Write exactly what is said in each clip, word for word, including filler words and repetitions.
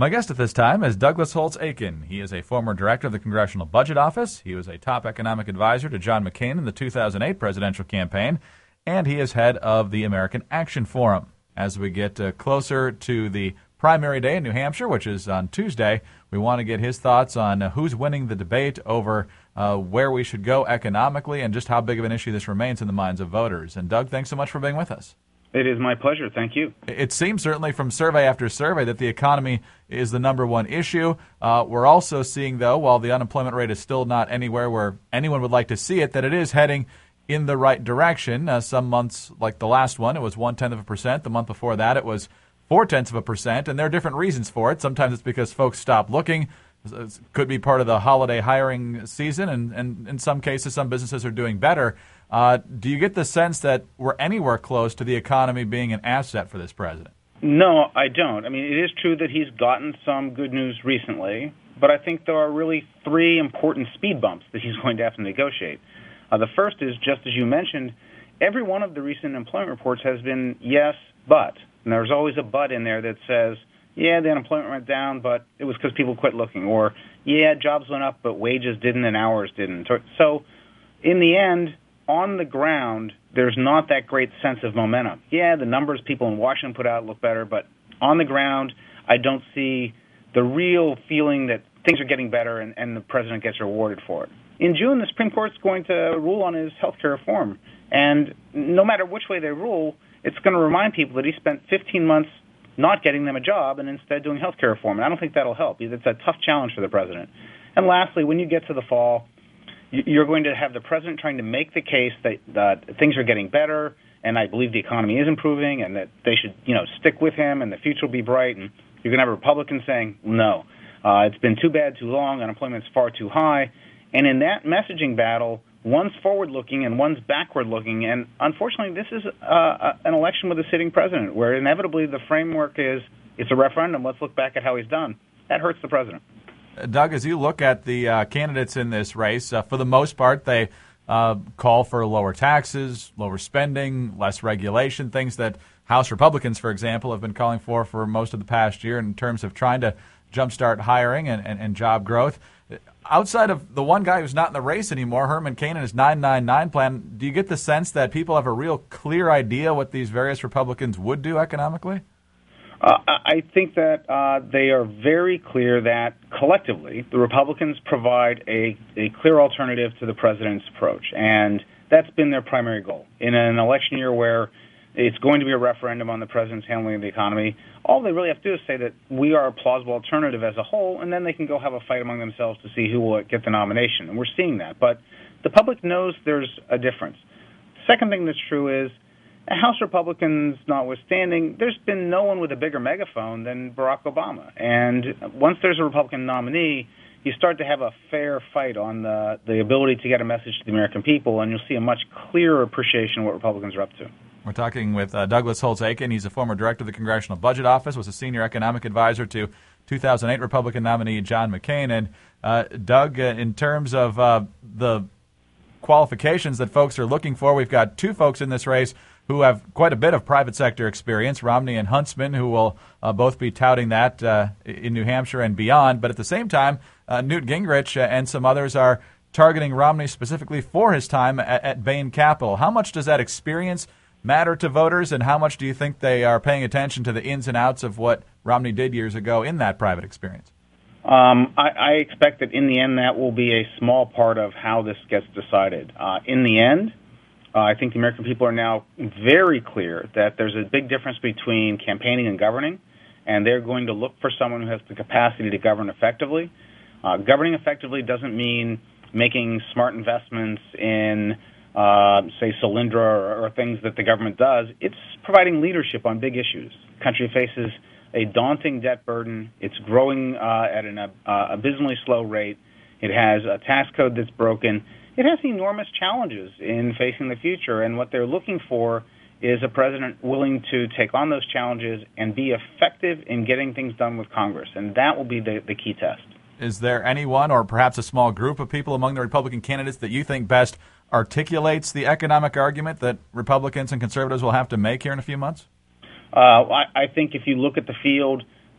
My guest at this time is Douglas Holtz-Eakin. He is a former director of the Congressional Budget Office. He was a top economic advisor to John McCain in the two thousand eight presidential campaign, and he is head of the American Action Forum. As we get uh, closer to the primary day in New Hampshire, which is on Tuesday, we want to get his thoughts on uh, who's winning the debate over uh, where we should go economically and just how big of an issue this remains in the minds of voters. And Doug, thanks so much for being with us. It is my pleasure. Thank you. It seems certainly from survey after survey that the economy is the number one issue. Uh, we're also seeing, though, while the unemployment rate is still not anywhere where anyone would like to see it, that it is heading in the right direction. Uh, some months, like the last one, it was one-tenth of a percent. The month before that, it was four-tenths of a percent, and there are different reasons for it. Sometimes it's because folks stop looking. It could be part of the holiday hiring season, and, and in some cases, some businesses are doing better. Uh, do you get the sense that we're anywhere close to the economy being an asset for this president? No, I don't. I mean, it is true that he's gotten some good news recently, but I think there are really three important speed bumps that he's going to have to negotiate. Uh, the first is, just as you mentioned, every one of the recent employment reports has been yes, but. And there's always a but in there that says, yeah, the unemployment went down, but it was because people quit looking. Or, yeah, jobs went up, but wages didn't and hours didn't. So, in the end, on the ground, there's not that great sense of momentum. Yeah, the numbers people in Washington put out look better, but on the ground, I don't see the real feeling that things are getting better and, and the president gets rewarded for it. In June, the Supreme Court's going to rule on his health care reform, and no matter which way they rule, it's going to remind people that he spent fifteen months not getting them a job and instead doing health care reform, and I don't think that'll help. It's a tough challenge for the president. And lastly, when you get to the fall, you're going to have the president trying to make the case that, that things are getting better, and I believe the economy is improving, and that they should, you know, stick with him, and the future will be bright. And you're going to have Republicans saying, no, uh, it's been too bad too long, unemployment's far too high. And in that messaging battle, one's forward-looking and one's backward-looking. And unfortunately, this is uh, an election with a sitting president, where inevitably the framework is it's a referendum, let's look back at how he's done. That hurts the president. Doug, as you look at the uh, candidates in this race, uh, for the most part, they uh, call for lower taxes, lower spending, less regulation, things that House Republicans, for example, have been calling for for most of the past year in terms of trying to jumpstart hiring and, and, and job growth. Outside of the one guy who's not in the race anymore, Herman Cain and his nine nine nine plan, do you get the sense that people have a real clear idea what these various Republicans would do economically? Uh, I think that uh, they are very clear that collectively the Republicans provide a, a clear alternative to the president's approach, and that's been their primary goal. In an election year where it's going to be a referendum on the president's handling of the economy, all they really have to do is say that we are a plausible alternative as a whole, and then they can go have a fight among themselves to see who will get the nomination, and we're seeing that. But the public knows there's a difference. The second thing that's true is, House Republicans notwithstanding, there's been no one with a bigger megaphone than Barack Obama. And once there's a Republican nominee, you start to have a fair fight on the, the ability to get a message to the American people, and you'll see a much clearer appreciation of what Republicans are up to. We're talking with uh, Douglas Holtz-Eakin. He's a former director of the Congressional Budget Office, was a senior economic advisor to two thousand eight Republican nominee John McCain. And uh, Doug, uh, in terms of uh, the qualifications that folks are looking for, we've got two folks in this race who have quite a bit of private sector experience, Romney and Huntsman, who will uh, both be touting that uh, in New Hampshire and beyond. But at the same time, uh, Newt Gingrich uh, and some others are targeting Romney specifically for his time at, at Bain Capital. How much does that experience matter to voters, and how much do you think they are paying attention to the ins and outs of what Romney did years ago in that private experience? Um, I, I expect that in the end that will be a small part of how this gets decided. Uh, in the end, Uh, I think the American people are now very clear that there's a big difference between campaigning and governing, and they're going to look for someone who has the capacity to govern effectively. Uh, governing effectively doesn't mean making smart investments in, uh, say, Solyndra or, or things that the government does. It's providing leadership on big issues. The country faces a daunting debt burden. It's growing uh, at an uh, abysmally slow rate. It has a tax code that's broken. It has enormous challenges in facing the future, and what they're looking for is a president willing to take on those challenges and be effective in getting things done with Congress, and that will be the, the key test. Is there anyone, or perhaps a small group of people among the Republican candidates that you think best articulates the economic argument that Republicans and conservatives will have to make here in a few months? Uh, I, I think if you look at the field,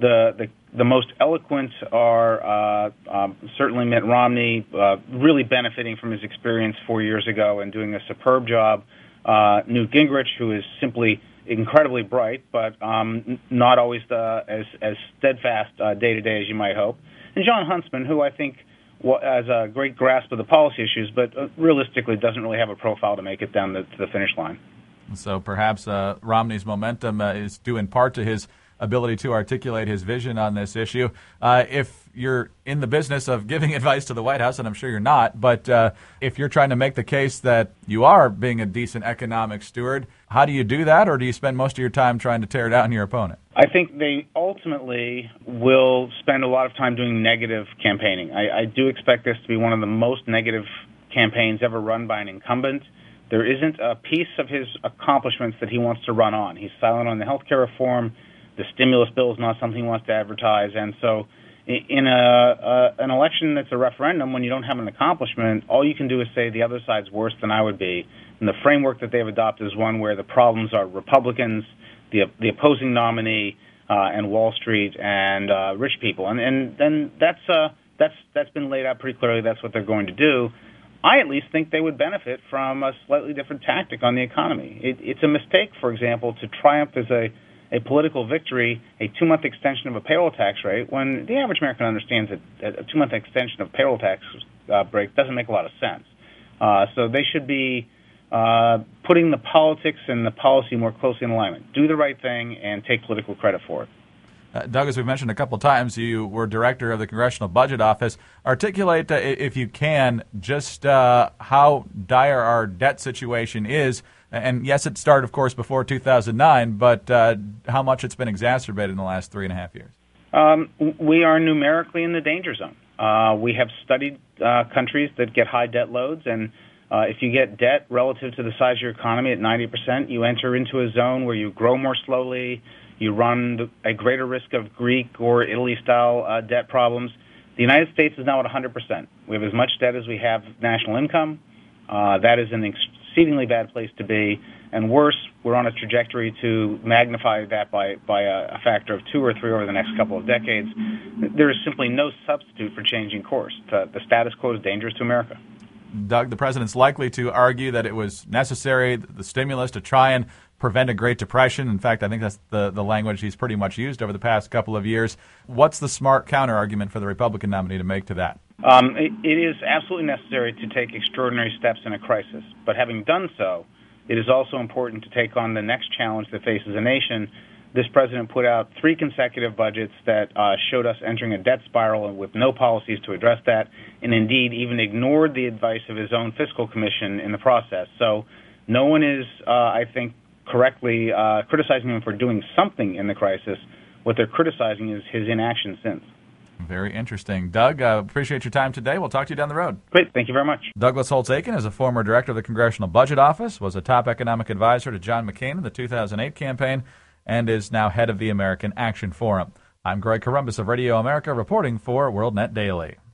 The, the the most eloquent are uh, um, certainly Mitt Romney, uh, really benefiting from his experience four years ago and doing a superb job. Uh, Newt Gingrich, who is simply incredibly bright, but um, not always the, as as steadfast uh, day to day as you might hope. And Jon Huntsman, who I think has a great grasp of the policy issues, but uh, realistically doesn't really have a profile to make it down the, to the finish line. So perhaps uh, Romney's momentum uh, is due in part to his ability to articulate his vision on this issue. Uh, if you're in the business of giving advice to the White House, and I'm sure you're not, but uh, if you're trying to make the case that you are being a decent economic steward, how do you do that, or do you spend most of your time trying to tear down your opponent? I think they ultimately will spend a lot of time doing negative campaigning. I, I do expect this to be one of the most negative campaigns ever run by an incumbent. There isn't a piece of his accomplishments that he wants to run on. He's silent on the health care reform. The stimulus bill is not something he wants to advertise. And so in a, a an election that's a referendum, when you don't have an accomplishment, all you can do is say the other side's worse than I would be. And the framework that they've adopted is one where the problems are Republicans, the the opposing nominee, uh, and Wall Street and uh, rich people. And and then that's uh that's that's been laid out pretty clearly. That's what they're going to do. I at least think they would benefit from a slightly different tactic on the economy. It, it's a mistake, for example, to triumph as a a political victory, a two-month extension of a payroll tax rate, when the average American understands that a two-month extension of payroll tax uh, break doesn't make a lot of sense. Uh, so they should be uh, putting the politics and the policy more closely in alignment. Do the right thing and take political credit for it. Uh, Doug, as we've mentioned a couple of times, you were director of the Congressional Budget Office. Articulate, uh, if you can, just uh, how dire our debt situation is. And yes, it started, of course, before two thousand nine, but uh, how much it's been exacerbated in the last three and a half years. Um, we are numerically in the danger zone. Uh, we have studied uh, countries that get high debt loads, and uh, if you get debt relative to the size of your economy at ninety percent, you enter into a zone where you grow more slowly, you run a greater risk of Greek or Italy-style uh, debt problems. The United States is now at one hundred percent. We have as much debt as we have national income. Uh, that is an exceedingly bad place to be, and worse, we're on a trajectory to magnify that by, by a, a factor of two or three over the next couple of decades. There is simply no substitute for changing course. The, the status quo is dangerous to America. Doug, the president's likely to argue that it was necessary, the stimulus, to try and prevent a Great Depression. In fact, I think that's the, the language he's pretty much used over the past couple of years. What's the smart counter-argument for the Republican nominee to make to that? Um, it, it is absolutely necessary to take extraordinary steps in a crisis. But having done so, it is also important to take on the next challenge that faces a nation. This president put out three consecutive budgets that uh, showed us entering a debt spiral with no policies to address that, and indeed even ignored the advice of his own fiscal commission in the process. So no one is, uh, I think, correctly uh, criticizing him for doing something in the crisis. What they're criticizing is his inaction since. Very interesting. Doug, uh, appreciate your time today. We'll talk to you down the road. Great. Thank you very much. Douglas Holtz-Eakin is a former director of the Congressional Budget Office, was a top economic advisor to John McCain in the two thousand eight campaign, and is now head of the American Action Forum. I'm Greg Corombos of Radio America, reporting for WorldNet Daily.